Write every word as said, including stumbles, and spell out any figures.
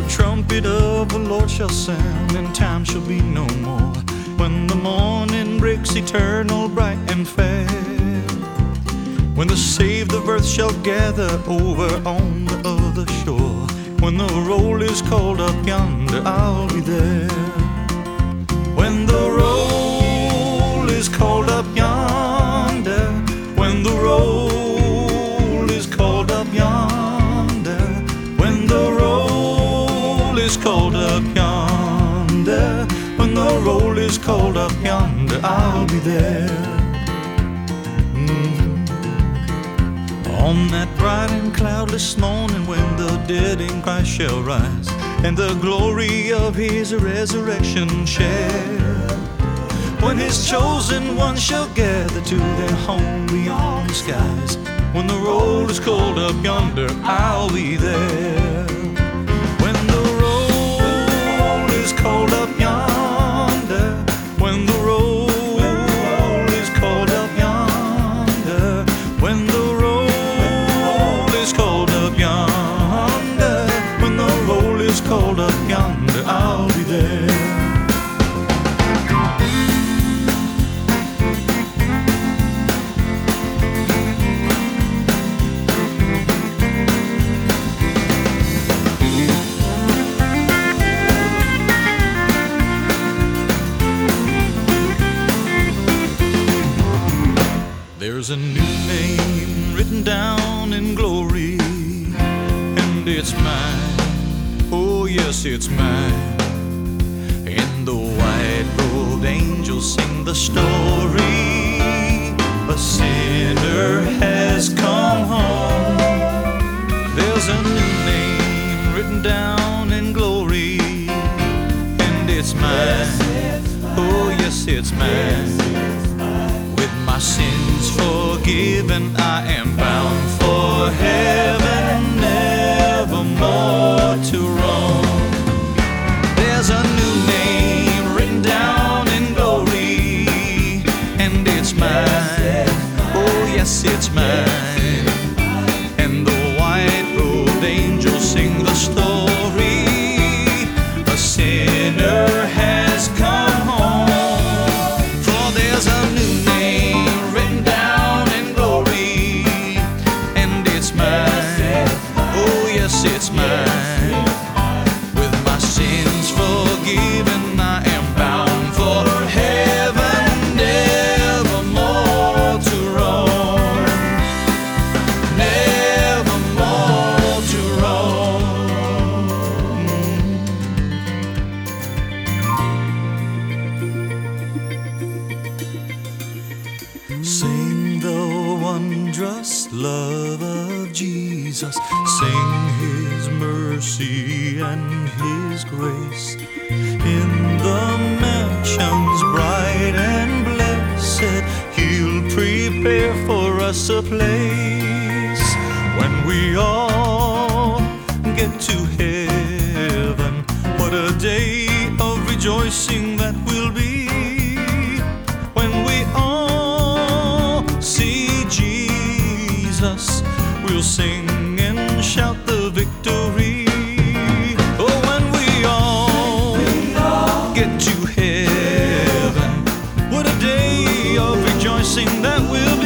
trumpet of the Lord shall sound, and time shall be no more. When the morning breaks eternal, bright and fair, when the saved of earth shall gather over on the other shore, when the roll is called up yonder, I'll be there. When the roll is called up yonder, when the roll is called up yonder, when the roll is called up yonder, when the roll is called up yonder, I'll be there. Mm-hmm. On that bright and cloudless morning, when the dead in Christ shall rise, and the glory of His resurrection share, when His chosen ones shall gather to their home beyond the skies, when the roll is called up yonder, I'll be there. When the roll is called up yonder, when the roll is called up yonder, when the roll is called up yonder, when the roll is called up yonder, I'll be there. There's a new name written down in glory, and it's mine, oh yes, it's mine. And the white-robed angels sing the story, a sinner has come home. There's a new name written down in glory, and it's mine, oh yes, it's mine. With my sins forgiven, I am bound for heaven, nevermore to roam. There's a new name written down in glory, and it's mine, oh yes, it's mine. And the white-robed angels sing the story, a sinner has come home. For there's a new name written down in glory, and it's mine, oh yes, it's mine. With my sins forgiven, I am bound for heaven, nevermore to roam, nevermore to roam. Sing the wondrous love of Jesus, sing His mercy and His grace. In the mansions bright and blessed, He'll prepare for us a place. When we all get to heaven, what a day of rejoicing that will be, when we all see Jesus. We'll sing and shout the victory. Oh, when we all get to heaven, what a day of rejoicing that will be.